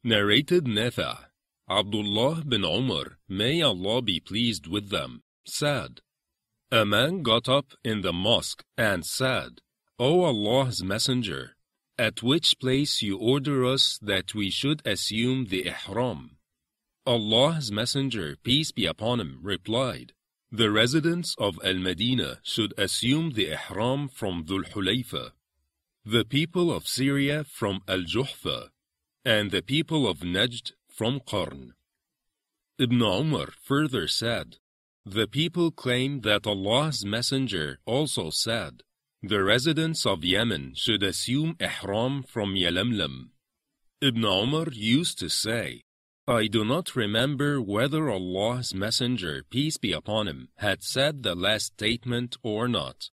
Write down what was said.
Narrated Nafi', Abdullah bin Umar, may Allah be pleased with them, said, a man got up in the mosque and said, O Allah's Messenger, at which place you order us that we should assume the ihram? Allah's Messenger, peace be upon him, replied, the residents of Al-Madinah should assume the ihram from Dhul Hulayfa, the people of Syria from Al-Juhfa, and the people of Najd from Qarn. Ibn Umar further said, the people claim that Allah's Messenger also said, the residents of Yemen should assume ihram from Yalamlam. Ibn Umar used to say, I do not remember whether Allah's Messenger, peace be upon him, had said the last statement or not.